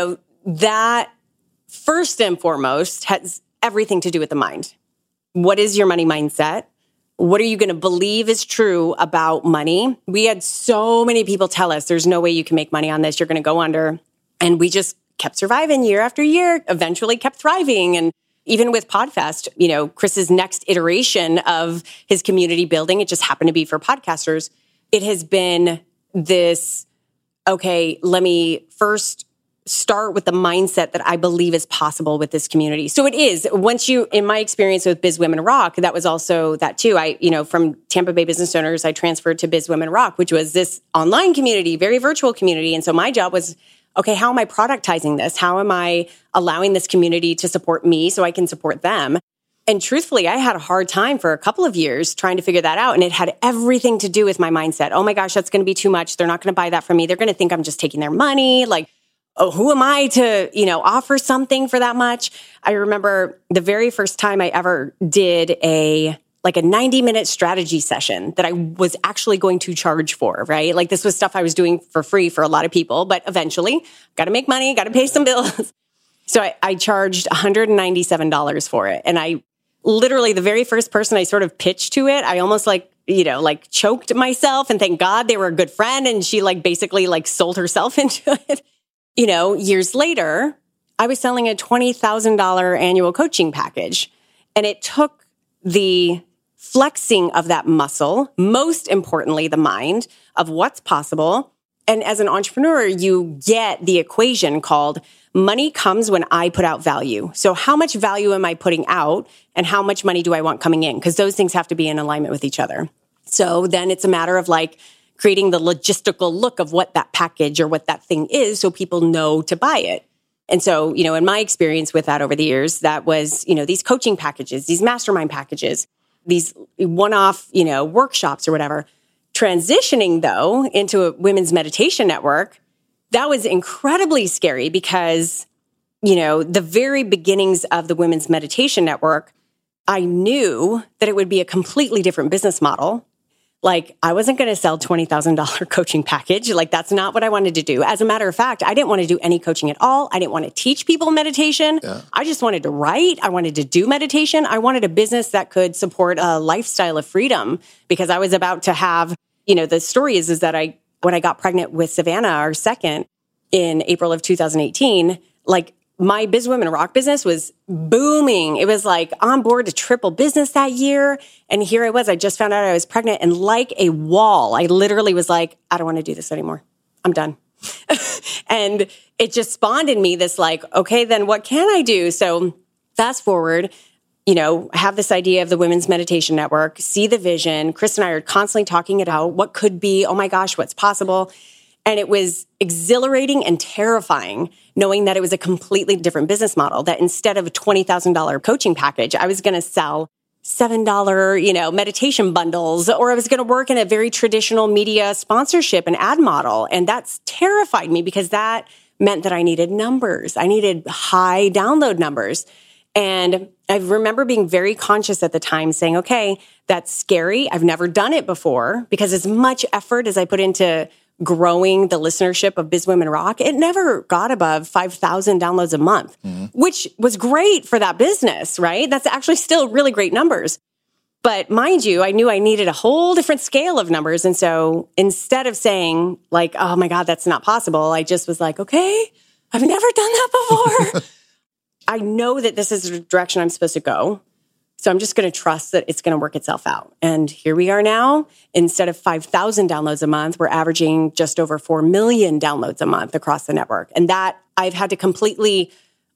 that first and foremost has everything to do with the mind. What is your money mindset? What are you going to believe is true about money? We had so many people tell us there's no way you can make money on this. You're going to go under. And we just kept surviving year after year, eventually kept thriving. And even with Podfest, Chris's next iteration of his community building, it just happened to be for podcasters. It has been this, okay, let me first start with the mindset that I believe is possible with this community. So it is, in my experience with Biz Women Rock, that was also that too. From Tampa Bay Business Owners, I transferred to Biz Women Rock, which was this online community, very virtual community. And so my job was, okay, how am I productizing this? How am I allowing this community to support me so I can support them? And truthfully, I had a hard time for a couple of years trying to figure that out. And it had everything to do with my mindset. Oh my gosh, that's going to be too much. They're not going to buy that from me. They're going to think I'm just taking their money. Oh, who am I to, offer something for that much? I remember the very first time I ever did a 90-minute strategy session that I was actually going to charge for, right? This was stuff I was doing for free for a lot of people, but eventually got to make money, got to pay some bills. So I charged $197 for it. And I literally, the very first person I sort of pitched to it, I almost choked myself, and thank God they were a good friend. And she basically sold herself into it. Years later, I was selling a $20,000 annual coaching package. And it took the flexing of that muscle, most importantly, the mind of what's possible. And as an entrepreneur, you get the equation called money comes when I put out value. So how much value am I putting out and how much money do I want coming in? Because those things have to be in alignment with each other. So then it's a matter of creating the logistical look of what that package or what that thing is so people know to buy it. And so, in my experience with that over the years, that was, these coaching packages, these mastermind packages, these one-off, workshops or whatever. Transitioning, though, into a women's meditation network, that was incredibly scary because, the very beginnings of the Women's Meditation Network, I knew that it would be a completely different business model. Like, I wasn't going to sell $20,000 coaching package. Like, that's not what I wanted to do. As a matter of fact, I didn't want to do any coaching at all. I didn't want to teach people meditation. Yeah. I just wanted to write. I wanted to do meditation. I wanted a business that could support a lifestyle of freedom, because I was about to have, the story is that when I got pregnant with Savannah, our second, in April of 2018, like, my Biz Women Rock business was booming. It was like on board to triple business that year. And here I was. I just found out I was pregnant, and like a wall, I literally was like, I don't want to do this anymore. I'm done. And it just spawned in me this like, okay, then what can I do? So fast forward, have this idea of the Women's Meditation Network, see the vision. Chris and I are constantly talking about what could be, oh my gosh, what's possible. And it was exhilarating and terrifying knowing that it was a completely different business model, that instead of a $20,000 coaching package, I was going to sell $7, meditation bundles, or I was going to work in a very traditional media sponsorship and ad model. And that's terrified me, because that meant that I needed numbers. I needed high download numbers. And I remember being very conscious at the time saying, okay, that's scary. I've never done it before, because as much effort as I put into growing the listenership of Biz Women Rock, it never got above 5,000 downloads a month, which was great for that business, right? That's actually still really great numbers. But mind you, I knew I needed a whole different scale of numbers. And so instead of saying like, oh my God, that's not possible, I just was like, okay, I've never done that before. I know that this is the direction I'm supposed to go. So I'm just going to trust that it's going to work itself out. And here we are now. Instead of 5,000 downloads a month, we're averaging just over 4 million downloads a month across the network. And that I've had to completely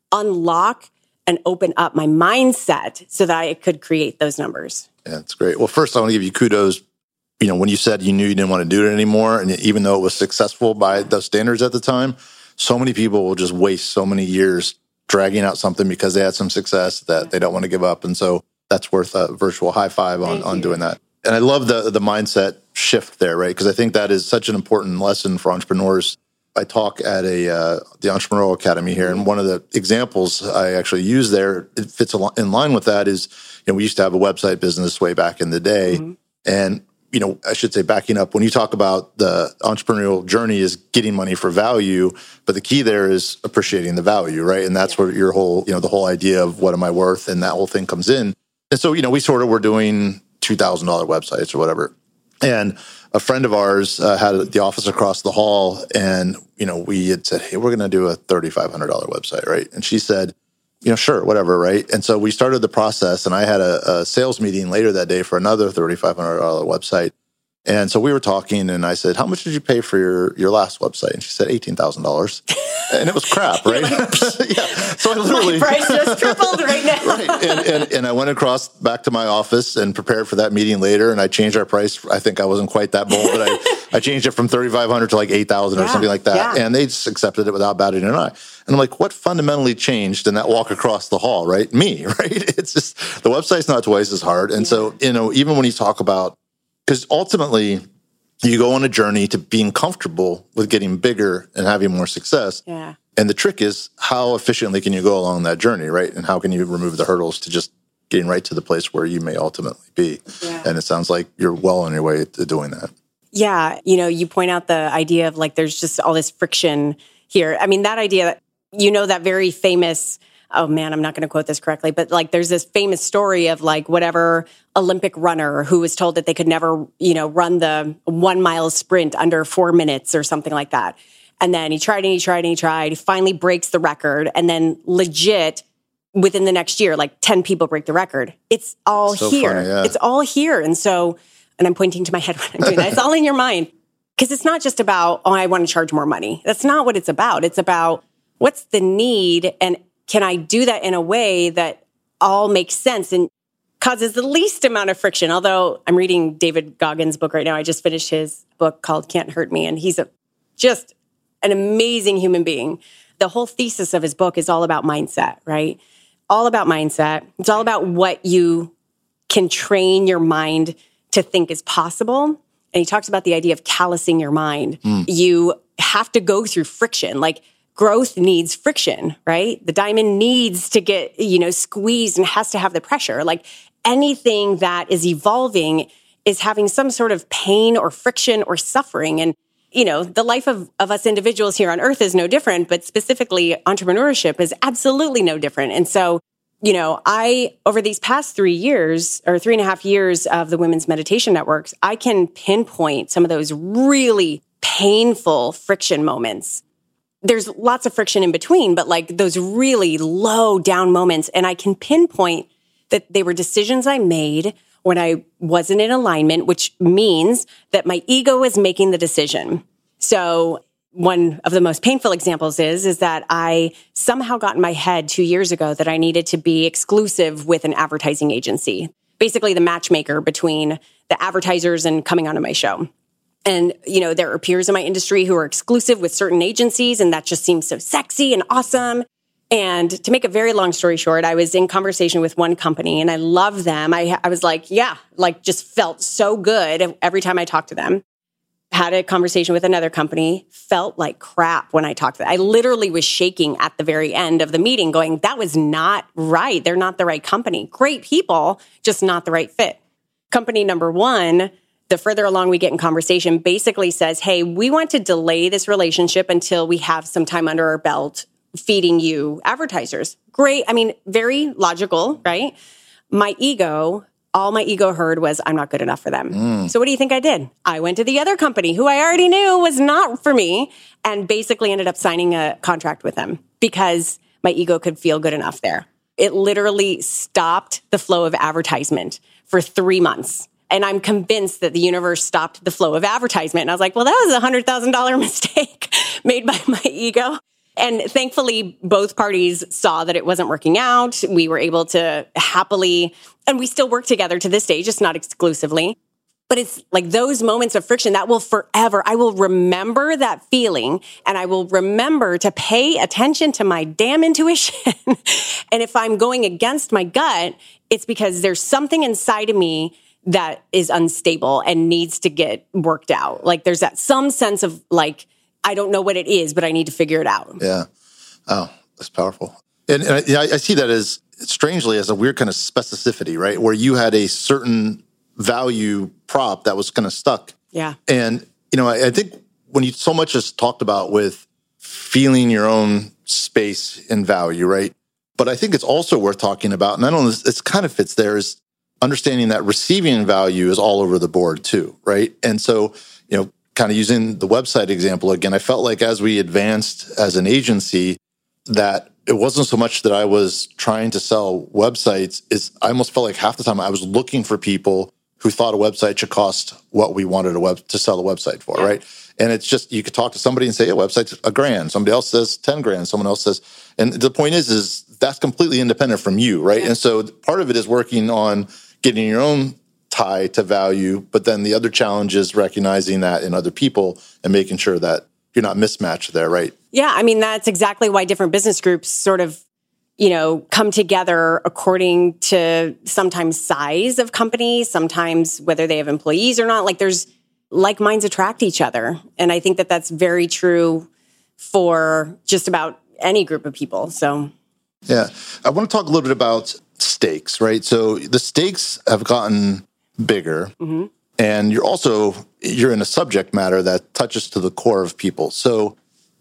unlock and open up my mindset so that I could create those numbers. Yeah, that's great. Well, first, I want to give you kudos. When you said you knew you didn't want to do it anymore, and even though it was successful by those standards at the time, so many people will just waste so many years dragging out something because they had some success that they don't want to give up. And so that's worth a virtual high five on doing that. And I love the mindset shift there, right? Because I think that is such an important lesson for entrepreneurs. I talk at the Entrepreneurial Academy here, and one of the examples I actually use there, it fits in line with that, is, we used to have a website business way back in the day. And, I should say, backing up, when you talk about the entrepreneurial journey is getting money for value, but the key there is appreciating the value, right? And that's where your whole, the whole idea of what am I worth and that whole thing comes in. And so, we sort of were doing $2,000 websites or whatever. And a friend of ours had the office across the hall, and, we had said, hey, we're going to do a $3,500 website, right? And she said, sure, whatever, right? And so we started the process, and I had a sales meeting later that day for another $3,500 website. And so we were talking, and I said, how much did you pay for your last website? And she said, $18,000. And it was crap, right? Yeah. So I literally... My price just tripled right now. Right. And I went back to my office and prepared for that meeting later, and I changed our price. I think I wasn't quite that bold, but I changed it from $3,500 to like $8,000 or something like that. Yeah. And they just accepted it without batting an eye. And I'm like, what fundamentally changed in that walk across the hall, right? Me, right? It's just, the website's not twice as hard. And so, even when you talk about, because ultimately, you go on a journey to being comfortable with getting bigger and having more success. Yeah. And the trick is, how efficiently can you go along that journey, right? And how can you remove the hurdles to just getting right to the place where you may ultimately be? Yeah. And it sounds like you're well on your way to doing that. Yeah. You point out the idea of like, there's just all this friction here. I mean, that idea, that very famous, oh man, I'm not going to quote this correctly, but like there's this famous story of like whatever Olympic runner who was told that they could never, run the 1 mile sprint under 4 minutes or something like that. And then he tried and he tried and he tried. He finally breaks the record. And then legit within the next year, like 10 people break the record. It's all so here. Funny, yeah. It's all here. And so, and I'm pointing to my head when I'm doing that. It's all in your mind. Because it's not just about, I want to charge more money. That's not what it's about. It's about what's the need, and can I do that in a way that all makes sense and causes the least amount of friction? Although I'm reading David Goggins' book right now. I just finished his book called Can't Hurt Me, and he's just an amazing human being. The whole thesis of his book is all about mindset, right? All about mindset. It's all about what you can train your mind to think is possible. And he talks about the idea of callousing your mind. You have to go through friction. Like, growth needs friction, right? The diamond needs to get, squeezed and has to have the pressure. Like, anything that is evolving is having some sort of pain or friction or suffering. And, the life of us individuals here on earth is no different, but specifically entrepreneurship is absolutely no different. And so, I, over these past 3 years or 3.5 years of the Women's Meditation Networks, I can pinpoint some of those really painful friction moments. There's lots of friction in between, but like those really low down moments. And I can pinpoint that they were decisions I made when I wasn't in alignment, which means that my ego was making the decision. So one of the most painful examples is that I somehow got in my head 2 years ago that I needed to be exclusive with an advertising agency, basically the matchmaker between the advertisers and coming onto my show. And, there are peers in my industry who are exclusive with certain agencies, and that just seems so sexy and awesome. And to make a very long story short, I was in conversation with one company and I loved them. I was like, just felt so good every time I talked to them. Had a conversation with another company, felt like crap when I talked to them. I literally was shaking at the very end of the meeting going, that was not right. They're not the right company. Great people, just not the right fit. Company number one, the further along we get in conversation, basically says, hey, we want to delay this relationship until we have some time under our belt feeding you advertisers. Great. I mean, very logical, right? All my ego heard was, I'm not good enough for them. So what do you think I did? I went to the other company who I already knew was not for me and basically ended up signing a contract with them because my ego could feel good enough there. It literally stopped the flow of advertisement for 3 months. And I'm convinced that the universe stopped the flow of advertisement. And I was like, well, that was a $100,000 mistake made by my ego. And thankfully, both parties saw that it wasn't working out. We were able to happily, and we still work together to this day, just not exclusively. But it's like those moments of friction that will forever, I will remember that feeling and I will remember to pay attention to my damn intuition. And if I'm going against my gut, it's because there's something inside of me that is unstable and needs to get worked out. Like there's that some sense of like, I don't know what it is, but I need to figure it out. Yeah. Oh, that's powerful. And I see that as strangely as a weird kind of specificity, right? Where you had a certain value prop that was kind of stuck. Yeah. And, I think when you so much is talked about with feeling your own space and value, right? But I think it's also worth talking about, and I don't know, it kind of fits there, is understanding that receiving value is all over the board too, right? And so, kind of using the website example again, I felt like as we advanced as an agency, that it wasn't so much that I was trying to sell websites, I almost felt like half the time I was looking for people who thought a website should cost what we wanted to sell a website for, right? And it's just, you could talk to somebody and say, yeah, website's $1,000. Somebody else says 10 grand. Someone else says, and the point is that's completely independent from you, right? Yeah. And so part of it is working on getting your own tie to value, but then the other challenge is recognizing that in other people and making sure that you're not mismatched there, right? Yeah, I mean, that's exactly why different business groups sort of, come together according to sometimes size of company, sometimes whether they have employees or not. Like there's like minds attract each other. And I think that that's very true for just about any group of people. So, yeah, I want to talk a little bit about stakes, right? So the stakes have gotten bigger, and you're in a subject matter that touches to the core of people. So,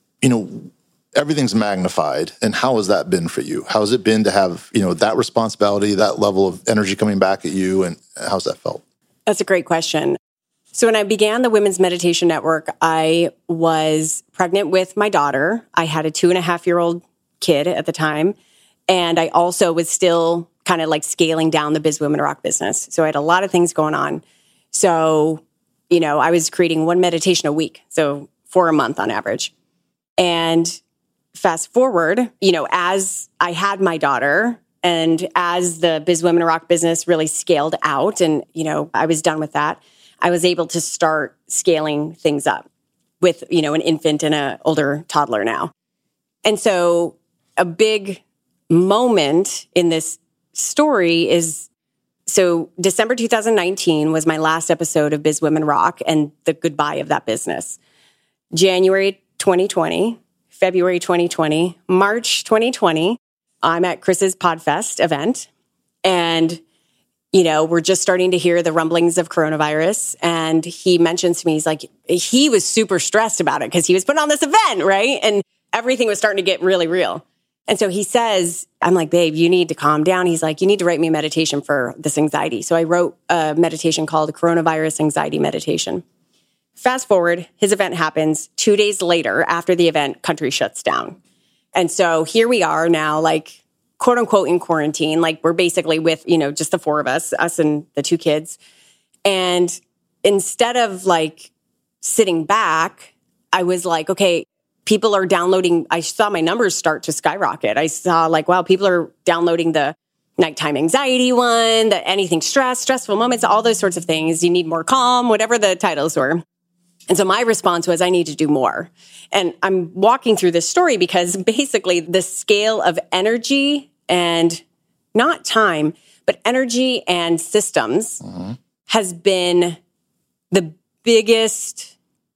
everything's magnified. And how has that been for you? How has it been to have, that responsibility, that level of energy coming back at you, and how's that felt? That's a great question. So when I began the Women's Meditation Network, I was pregnant with my daughter. I had a 2.5-year-old kid at the time. And I also was still kind of like scaling down the Biz Women Rock business. So I had a lot of things going on. So, I was creating one meditation a week. So 4 a month on average. And fast forward, as I had my daughter and as the Biz Women Rock business really scaled out and, I was done with that, I was able to start scaling things up with, an infant and an older toddler now. And so a big moment in this story is, so December 2019 was my last episode of Biz Women Rock and the goodbye of that business. January 2020, February 2020, March 2020, I'm at Chris's Podfest event. And we're just starting to hear the rumblings of coronavirus. And he mentions to me, he's like, he was super stressed about it because he was putting on this event, right? And everything was starting to get really real. And so he says, I'm like, babe, you need to calm down. He's like, you need to write me a meditation for this anxiety. So I wrote a meditation called Coronavirus Anxiety Meditation. Fast forward, his event happens. 2 days later, after the event, country shuts down. And so here we are now, like, quote unquote, in quarantine. Like, we're basically with, just the four of us and the two kids. And instead of like sitting back, I was like, okay, people are downloading. I saw my numbers start to skyrocket. I saw like, wow, people are downloading the nighttime anxiety one, the anything stressful moments, all those sorts of things. You need more calm, whatever the titles were. And so my response was, I need to do more. And I'm walking through this story because basically the scale of energy and not time, but energy and systems has been the biggest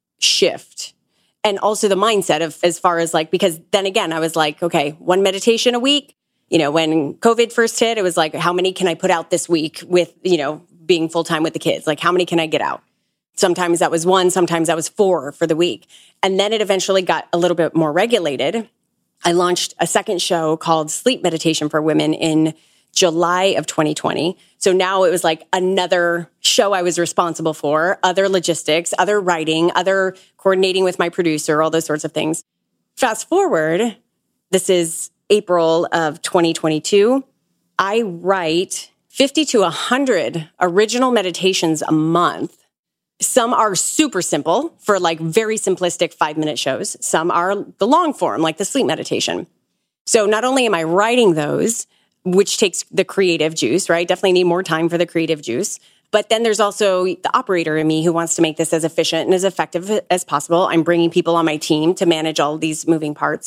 shift. And also the mindset of as far as like, because then again, I was like, okay, one meditation a week. When COVID first hit, it was like, how many can I put out this week with, being full-time with the kids? Like, how many can I get out? Sometimes that was 1, sometimes that was 4 for the week. And then it eventually got a little bit more regulated. I launched a second show called Sleep Meditation for Women in July of 2020. So now it was like another show I was responsible for, other logistics, other writing, other coordinating with my producer, all those sorts of things. Fast forward, this is April of 2022. I write 50 to 100 original meditations a month. Some are super simple for like very simplistic 5-minute shows. Some are the long form, like the sleep meditation. So not only am I writing those, which takes the creative juice, right? Definitely need more time for the creative juice. But then there's also the operator in me who wants to make this as efficient and as effective as possible. I'm bringing people on my team to manage all these moving parts.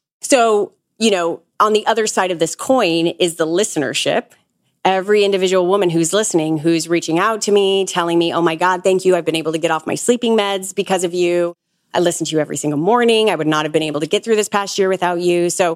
So, on the other side of this coin is the listenership. Every individual woman who's listening, who's reaching out to me, telling me, oh my God, thank you. I've been able to get off my sleeping meds because of you. I listen to you every single morning. I would not have been able to get through this past year without you. So,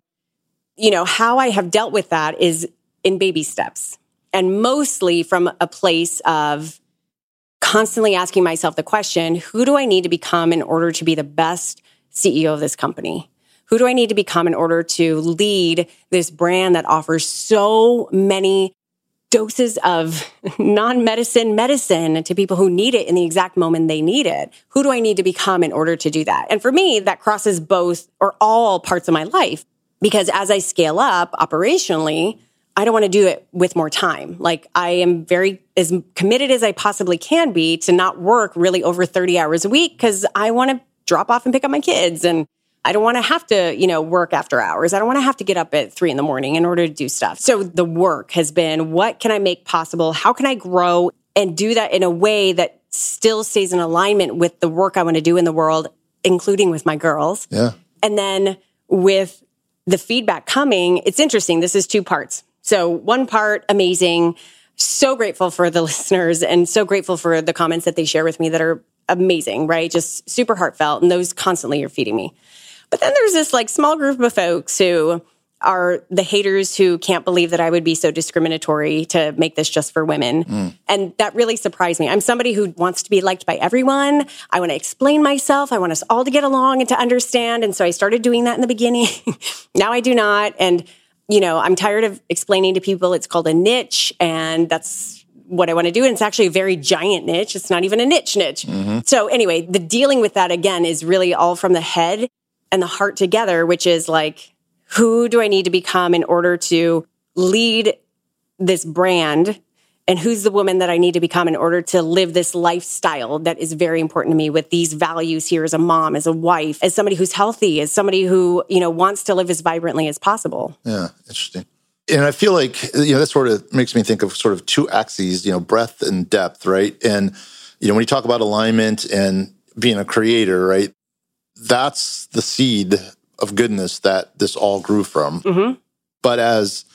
how I have dealt with that is in baby steps and mostly from a place of constantly asking myself the question, who do I need to become in order to be the best CEO of this company? Who do I need to become in order to lead this brand that offers so many doses of non-medicine medicine to people who need it in the exact moment they need it? Who do I need to become in order to do that? And for me, that crosses both or all parts of my life, because as I scale up operationally, I don't want to do it with more time. Like, I am very as committed as I possibly can be to not work really over 30 hours a week because I want to drop off and pick up my kids. And I don't want to have to, work after hours. I don't want to have to get up at 3 a.m. in order to do stuff. So the work has been, what can I make possible? How can I grow and do that in a way that still stays in alignment with the work I want to do in the world, including with my girls? Yeah. And then with the feedback coming, it's interesting. This is 2 parts. So one part, amazing. So grateful for the listeners and so grateful for the comments that they share with me that are amazing, right? Just super heartfelt. And those constantly are feeding me. But then there's this like small group of folks who are the haters who can't believe that I would be so discriminatory to make this just for women. And that really surprised me. I'm somebody who wants to be liked by everyone. I want to explain myself. I want us all to get along and to understand. And so I started doing that in the beginning. Now I do not. And, I'm tired of explaining to people it's called a niche, and that's what I want to do. And it's actually a very giant niche. It's not even a niche. So anyway, the dealing with that again is really all from the head and the heart together, which is like, who do I need to become in order to lead this brand? And who's the woman that I need to become in order to live this lifestyle that is very important to me with these values here as a mom, as a wife, as somebody who's healthy, as somebody who, wants to live as vibrantly as possible. Yeah, interesting. And I feel like, that sort of makes me think of sort of 2 axes, breadth and depth, right? And, when you talk about alignment and being a creator, right? That's the seed of goodness that this all grew from. Mm-hmm. But as,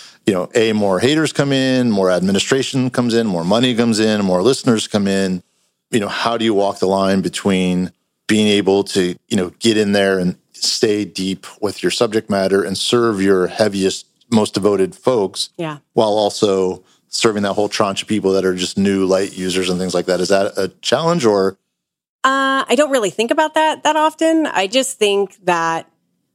more haters come in, more administration comes in, more money comes in, more listeners come in, how do you walk the line between being able to, get in there and stay deep with your subject matter and serve your heaviest, most devoted folks, while also serving that whole tranche of people that are just new light users and things like that? Is that a challenge or? I don't really think about that often. I just think that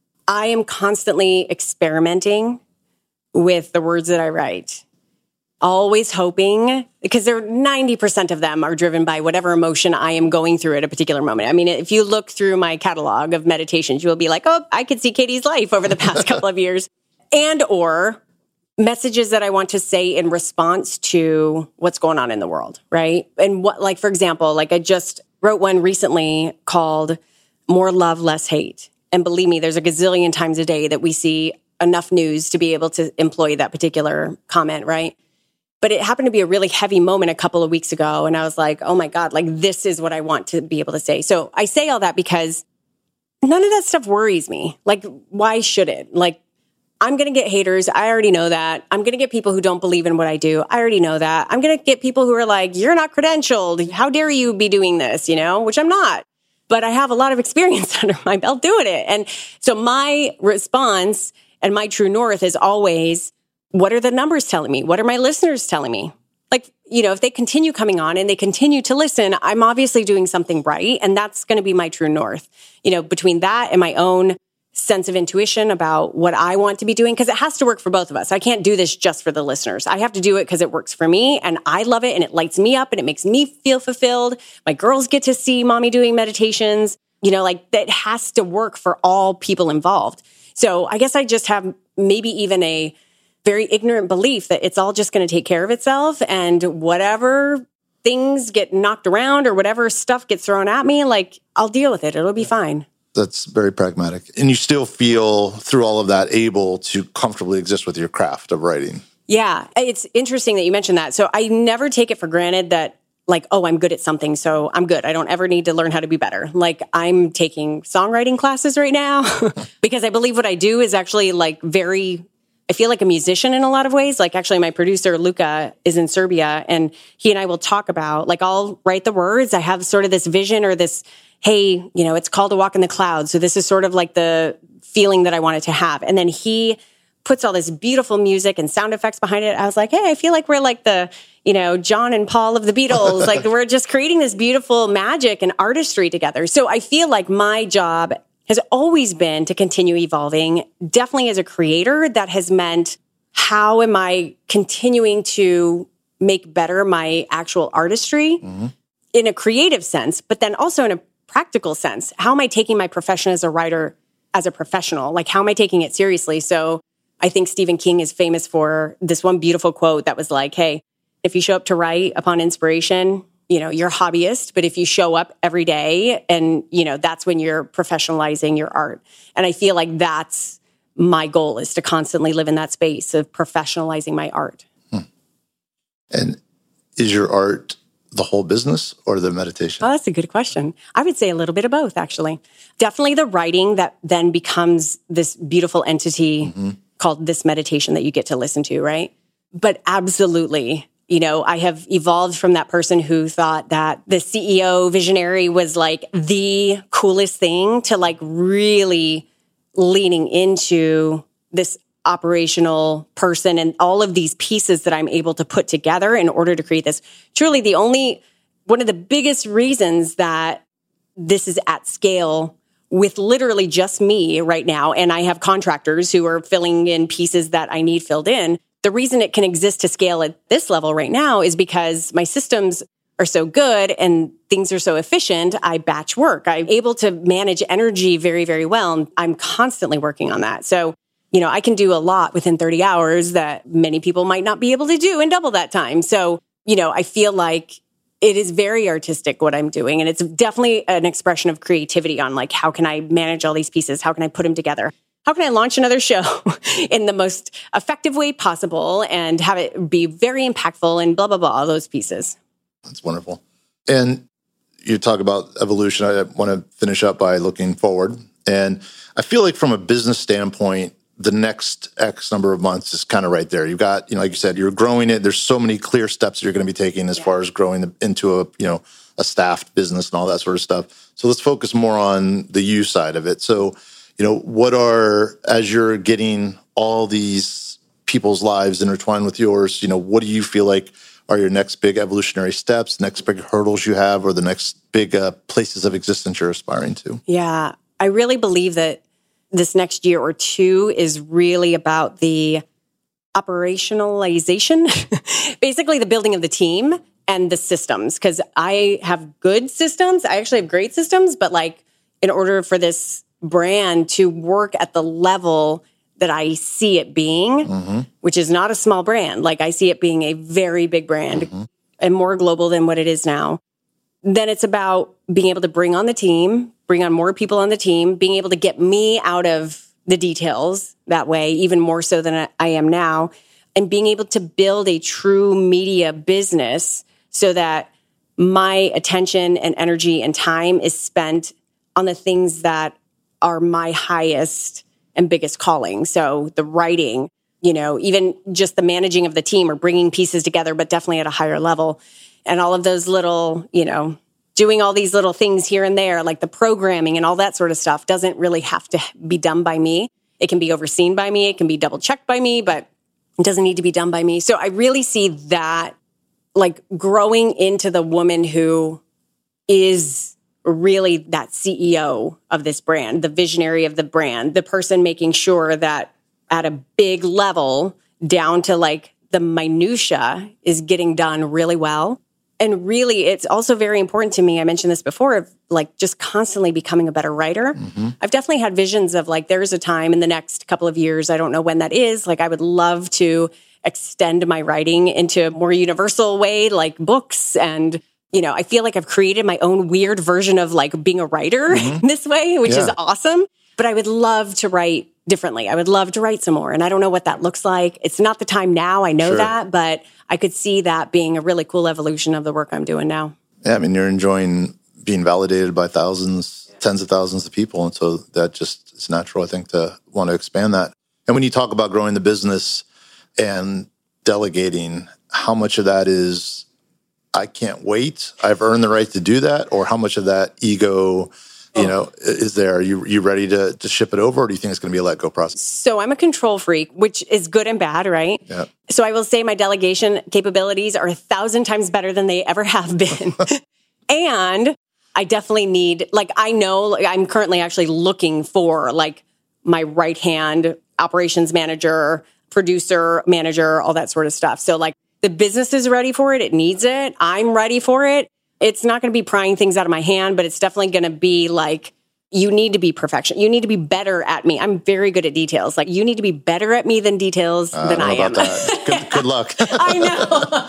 I am constantly experimenting with the words that I write. Always hoping, because 90% of them are driven by whatever emotion I am going through at a particular moment. I mean, if you look through my catalog of meditations, you will be like, oh, I could see Katie's life over the past couple of years. And or messages that I want to say in response to what's going on in the world, right? And what, like, for example, like I just wrote one recently called More Love, Less Hate. And believe me, there's a gazillion times a day that we see enough news to be able to employ that particular comment, right? But it happened to be a really heavy moment a couple of weeks ago. And I was like, oh my God, like this is what I want to be able to say. So I say all that because none of that stuff worries me. Like, why should it? Like, I'm going to get haters. I already know that. I'm going to get people who don't believe in what I do. I already know that. I'm going to get people who are like, you're not credentialed. How dare you be doing this, which I'm not. But I have a lot of experience under my belt doing it. And so my response and my true north is always, what are the numbers telling me? What are my listeners telling me? Like, if they continue coming on and they continue to listen, I'm obviously doing something right. And that's going to be my true north. Between that and my own sense of intuition about what I want to be doing, because it has to work for both of us. I can't do this just for the listeners. I have to do it because it works for me and I love it and it lights me up and it makes me feel fulfilled. My girls get to see mommy doing meditations, like that has to work for all people involved. So I guess I just have maybe even a very ignorant belief that it's all just going to take care of itself, and whatever things get knocked around or whatever stuff gets thrown at me, like I'll deal with it. It'll be fine. That's very pragmatic. And you still feel through all of that able to comfortably exist with your craft of writing. Yeah. It's interesting that you mentioned that. So I never take it for granted that like, oh, I'm good at something, so I'm good. I don't ever need to learn how to be better. Like I'm taking songwriting classes right now because I believe what I do is actually like I feel like a musician in a lot of ways. Like actually my producer, Luca, is in Serbia and he and I will talk about, like I'll write the words. I have sort of this vision or this, hey, it's called A Walk in the Clouds. So this is sort of like the feeling that I wanted to have. And then he puts all this beautiful music and sound effects behind it. I was like, hey, I feel like we're like the, John and Paul of the Beatles. Like we're just creating this beautiful magic and artistry together. So I feel like my job has always been to continue evolving. Definitely as a creator, that has meant how am I continuing to make better my actual artistry in a creative sense, but then also in a practical sense. How am I taking my profession as a writer as a professional? Like, how am I taking it seriously? So I think Stephen King is famous for this one beautiful quote that was like, hey, if you show up to write upon inspiration, you're a hobbyist, but if you show up every day and, that's when you're professionalizing your art. And I feel like that's my goal, is to constantly live in that space of professionalizing my art. And is your art the whole business or the meditation? Oh, that's a good question. I would say a little bit of both, actually. Definitely the writing that then becomes this beautiful entity called this meditation that you get to listen to, right? But absolutely, I have evolved from that person who thought that the CEO visionary was like the coolest thing to like really leaning into this operational person and all of these pieces that I'm able to put together in order to create this. Truly one of the biggest reasons that this is at scale with literally just me right now, and I have contractors who are filling in pieces that I need filled in. The reason it can exist to scale at this level right now is because my systems are so good and things are so efficient. I batch work. I'm able to manage energy very, very well. And I'm constantly working on that. So, I can do a lot within 30 hours that many people might not be able to do in double that time. So, I feel like it is very artistic what I'm doing. And it's definitely an expression of creativity on like, how can I manage all these pieces? How can I put them together? How can I launch another show in the most effective way possible and have it be very impactful and blah, blah, blah, all those pieces. That's wonderful. And you talk about evolution. I want to finish up by looking forward. And I feel like from a business standpoint, the next X number of months is kind of right there. You've got, like you said, you're growing it. There's so many clear steps you're going to be taking as far as growing into a staffed business and all that sort of stuff. So let's focus more on the you side of it. So, what are, as you're getting all these people's lives intertwined with yours. What do you feel like are your next big evolutionary steps, next big hurdles you have, or the next big places of existence you're aspiring to? Yeah, I really believe that this next year or two is really about the operationalization, basically the building of the team and the systems. Because I have good systems. I actually have great systems, but in order for this brand to work at the level that I see it being, which is not a small brand, I see it being a very big brand and more global than what it is now, then it's about being able to bring on the team, bring on more people on the team, being able to get me out of the details that way, even more so than I am now, and being able to build a true media business so that my attention and energy and time is spent on the things that are my highest and biggest calling. So the writing, even just the managing of the team or bringing pieces together, but definitely at a higher level. And all of those little, doing all these little things here and there, like the programming and all that sort of stuff doesn't really have to be done by me. It can be overseen by me. It can be double checked by me, but it doesn't need to be done by me. So I really see that growing into the woman who is really that CEO of this brand, the visionary of the brand, the person making sure that at a big level down to the minutia is getting done really well. And really, it's also very important to me. I mentioned this before, of just constantly becoming a better writer. I've definitely had visions of there's a time in the next couple of years, I don't know when that is. I would love to extend my writing into a more universal way, like books. And, I feel like I've created my own weird version of being a writer this way, which is awesome. But I would love to write differently. I would love to write some more. And I don't know what that looks like. It's not the time now. I know that, but I could see that being a really cool evolution of the work I'm doing now. Yeah, you're enjoying being validated by thousands, tens of thousands of people. And so that just is natural, I think, to want to expand that. And when you talk about growing the business and delegating, how much of that is, I can't wait, I've earned the right to do that? Or how much of that ego is there? Are you ready to ship it over, or do you think it's going to be a let go process? So I'm a control freak, which is good and bad, right? Yeah. So I will say my delegation capabilities are 1,000 times better than they ever have been. And I definitely need, I know I'm currently actually looking for my right hand operations manager, producer, manager, all that sort of stuff. So the business is ready for it. It needs it. I'm ready for it. It's not going to be prying things out of my hand, but it's definitely going to be you need to be perfection. You need to be better at me. I'm very good at details. You need to be better at me than details than I am. Good luck. I know.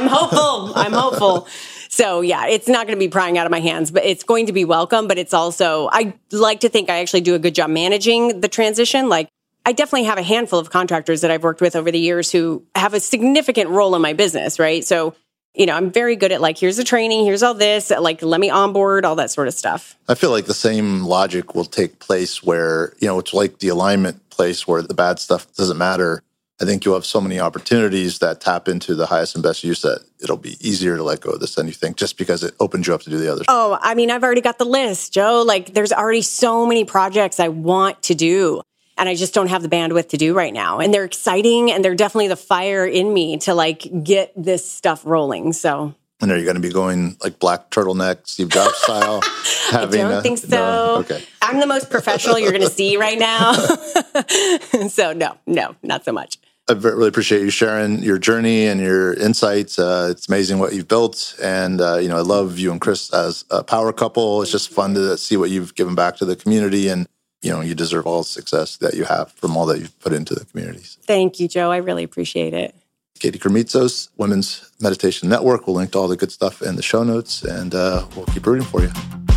I'm hopeful. So yeah, it's not going to be prying out of my hands, but it's going to be welcome. But it's also, I like to think I actually do a good job managing the transition. I definitely have a handful of contractors that I've worked with over the years who have a significant role in my business, right? So I'm very good at here's the training, here's all this, let me onboard, all that sort of stuff. I feel like the same logic will take place where, it's like the alignment place where the bad stuff doesn't matter. I think you'll have so many opportunities that tap into the highest and best use that it'll be easier to let go of this than you think, just because it opens you up to do the others. Oh, I've already got the list, Joe. There's already so many projects I want to do. And I just don't have the bandwidth to do right now. And they're exciting, and they're definitely the fire in me to get this stuff rolling. So, and are you going to be going black turtleneck, Steve Jobs style? I don't think so. No? Okay. I'm the most professional you're going to see right now. So no, not so much. I really appreciate you sharing your journey and your insights. It's amazing what you've built. And, I love you and Chris as a power couple. It's just fun to see what you've given back to the community, and you deserve all the success that you have from all that you've put into the communities. Thank you, Joe. I really appreciate it. Katie Krimitsos, Women's Meditation Network. We'll link to all the good stuff in the show notes, and we'll keep rooting for you.